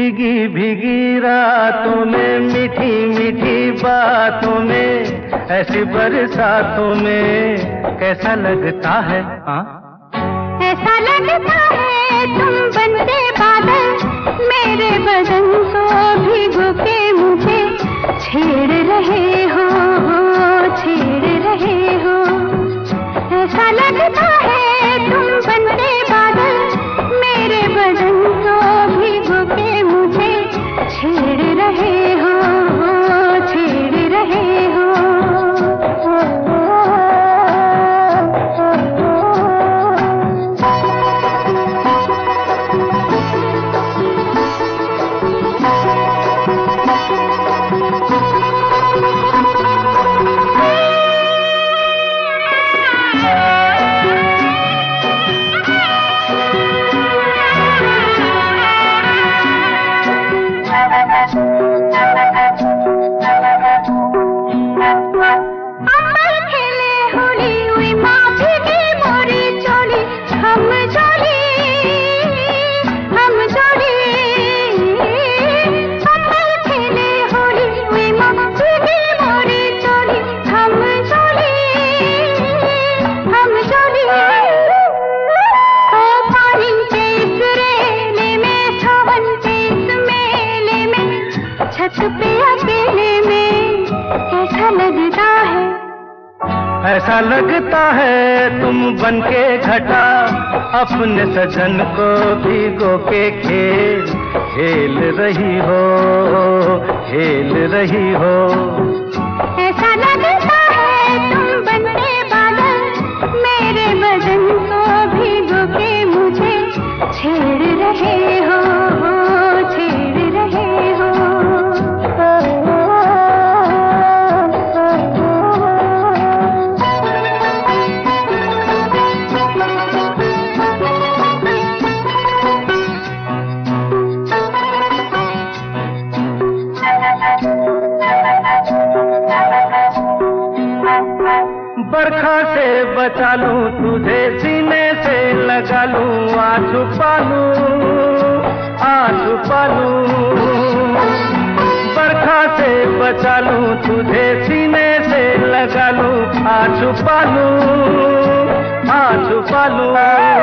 भीगी भीगी रातों में, मीठी मीठी बातों में, ऐसी बरसातों में कैसा लगता है? हाँ, ऐसा लगता है तुम बनते बादल, मेरे बदन को भिगो के मुझे छेड़ रहे हो, छेड़ रहे हो। ऐसा लगता है तुम बनते बादल, मेरे बदन को भिगो के मुझे छेड़ रहे हो, छेड़ रहे हो। ऐसा लगता है तुम बनके घटा, अपने सजन को भिगो के खेल रही हो, खेल रही हो। ऐसा लगता है तुम बनके बादल, मेरे बदन को भिगो के मुझे छेड़ रहे हो, छेड़ रहे हो। बरखा से बचा लूं तुझे, सीने से लगा लूं, आ छुपा लूं। बरखा से बचा लूं तुझे, सीने से लगा लूं, आ छुपा लूं।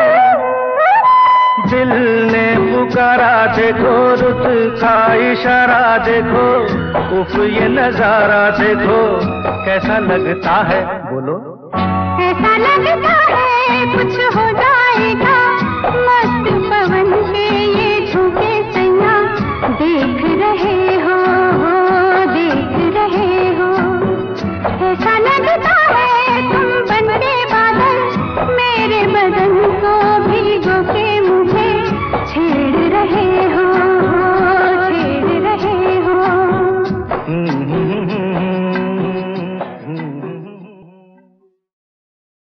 दिल ने पुकारा देखो, रुत का इशारा देखो, उफ ये नजारा देखो कैसा लगता है, बोलो। ऐसा लगता है कुछ हो जाएगा